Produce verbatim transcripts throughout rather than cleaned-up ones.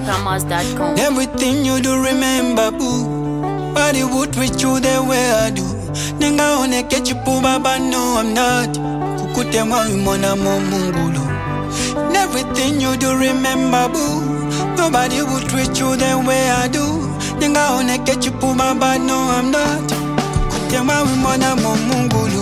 promise dot com. Everything you do, remember, boo. Body would treat you the way I do. Nenga one catch you, baba, no, I'm not. Kukute mwa mona mungulu. Everything you do, remember, boo. Nobody would treat you the way I do. Nenga one catch you, baba, no, I'm not. Kukute mwa mona mungulu.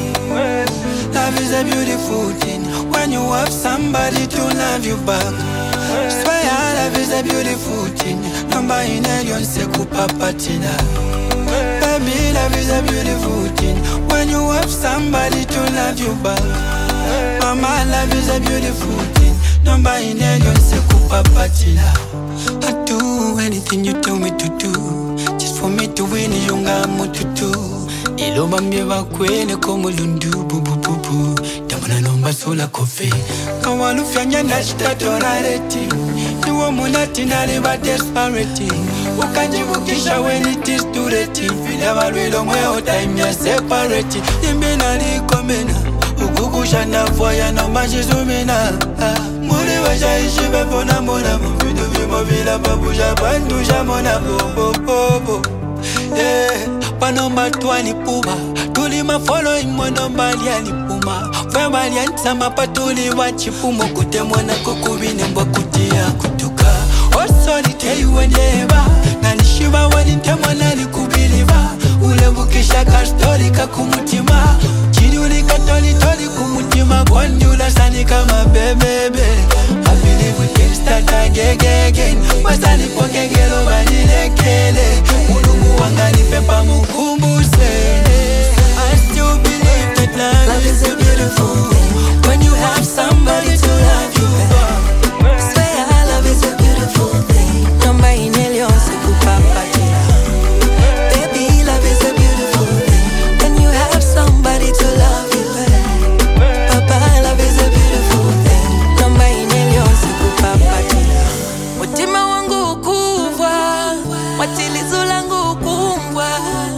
Love is a beautiful thing when you have somebody to love you back. Swear love is a beautiful thing. Number in a yon se kupa patina. Baby, love is a beautiful thing when you have somebody to love you back. Mama, love is a beautiful thing. Number in a yon se kupa patina. I do anything you tell me to do, just for me to win yunga mututu. Ilo bambye bakwene komulundu bu bu bu bu. Tamana nomba sola kofe. Kawalu fyanya nashita tonareti. Niwo munati nari ba desperate. Ukajibukisha when it is too late. Fila balwilo mweo time ya separate. Nimbe nari komena. Ukukusha na voya no majizumina. Muri waja ishi befona mona. Vidu vimo vila babuja bandu jamona bo bo bo bo. Yeah, panomba twani puma. Tuli ma following monomba liani puma. Fema lianza mapatuli wachipumo. Kute mwana kukubine mba kutia kutuka. Osoli teyu wenjeba. Nanishiba waninte mwana likubiliva. Ule bukisha kastori kakumutima. Chiduli katoli toli kumutima. Kwanjula sani kama bebebe. I believe we can start again. Masani pokegelo banilekele. Mulungu wangani pepa mukumbuse. I still believe that love, love is a beautiful thing when you have somebody to love you back. Swear love is a beautiful thing. Number in Elion Sekupapatia. Baby, love is a beautiful thing when you have somebody to love you back. Papa, love is a beautiful thing. Number in Elion Sekupapatia. Mutima wangu ukuvwa, watilizo langu ukumbwa.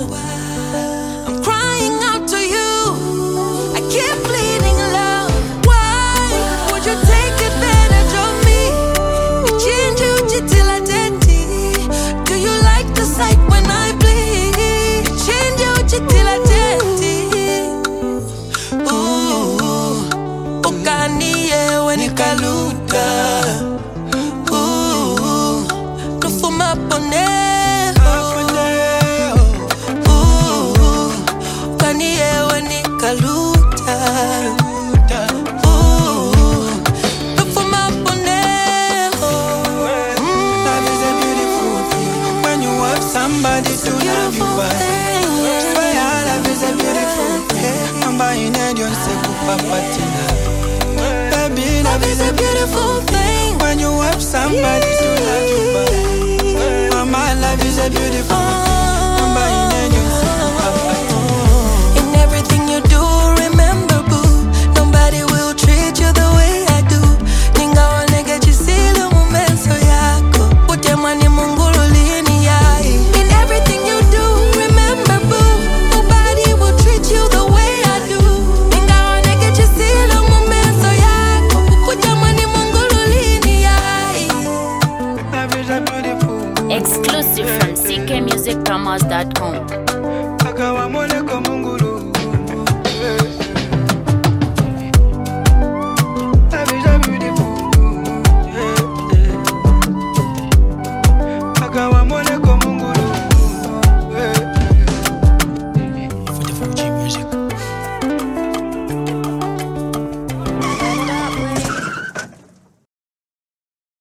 I'm crying out to you, I keep bleeding love. Why would you take advantage of me? Change you jitila teti. Do you like the sight when I bleed? Change you jitila teti. Ooh, ukaniye wenikaluta. Ooh, nufuma pone. Ooh, ukaniye wenikaluta. Ooh, nufuma pone. Love is a beautiful thing when you have somebody to love you back. Swear love is a beautiful thing. Number in a yon se kupapatina. Baby, love is a beautiful thing when you have somebody to love you back. Mama, love is a beautiful thing. Number in a yon se kupapatina. In everything you do, remember, boo, nobody will treat you the way I do. Ninga wanege chisile mumenso yako. Ute mani mungulu lini yai. In everything you do, remember, boo, nobody will treat you the way I do. Ninga wanege chisile mumenso yako. Ute mani mungulu lini yai. Love is a beautiful. Exclusive from C K music promise dot com. Akawa mole